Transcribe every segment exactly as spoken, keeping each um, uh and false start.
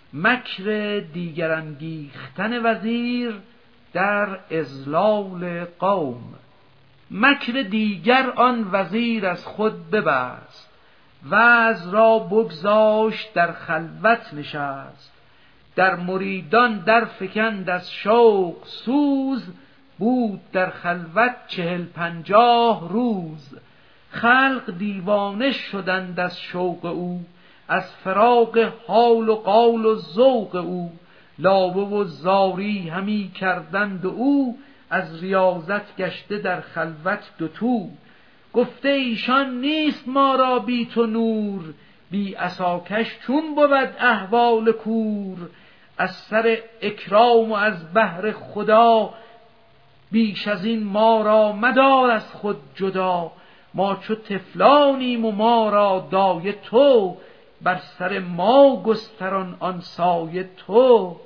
مکر دیگر انگیختن وزیر در اضلال قوم. مکر دیگر آن وزیر از خود ببست، وعظ را بگذاشت در خلوت نشست. در مریدان در فکند از شوق سوز، بود در خلوت چهل پنجاه روز. خلق دیوانه شدند از شوق او، از فراق حال و قال و ذوق او. لابه و زاری همی کردند او، از ریاضت گشته در خلوت دوتو. گفته ایشان نیست ما را بی تو نور، بی عصاکش چون بود احوال کور. از سر اکرام و از بهر خدا، بیش از این ما را مدار از خود جدا. ما چو طفلانیم و ما را دایه تو، بر سر ما گستران آن سایه تو.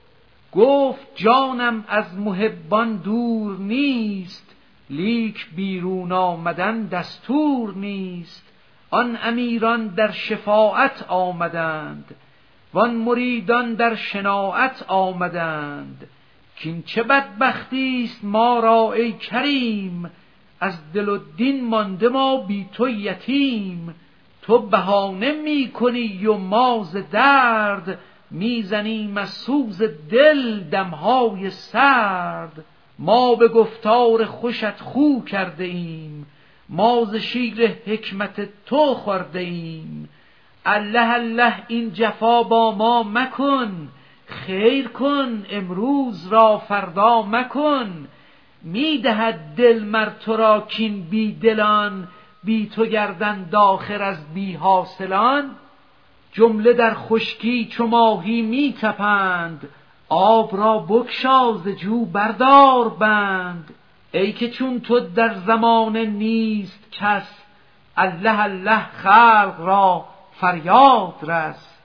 گفت جانم از محبان دور نیست، لیک بیرون آمدن دستور نیست. آن امیران در شفاعت آمدند، وان مریدان در شناعت آمدند. کین چه بدبختی است ما را ای کریم، از دل و دین مانده ما بی تو یتیم. تو بهانه می کنی و ما ز درد، میزنیم از سوز دل دمهای سرد. ما به گفتار خوشت خو کرده ایم، ما ز شیر حکمت تو خورده ایم. الله الله این جفا با ما مکن، خیر کن امروز را فردا مکن. میدهد دل مر تو را کین بی دلان، بی تو گردند آخر از بی حاصلان. جمله در خشکی چو ماهی می تپند، آب را بگشا ز جو بردار بند. ای که چون تو در زمانه نیست کس، الله الله خلق را فریاد رس.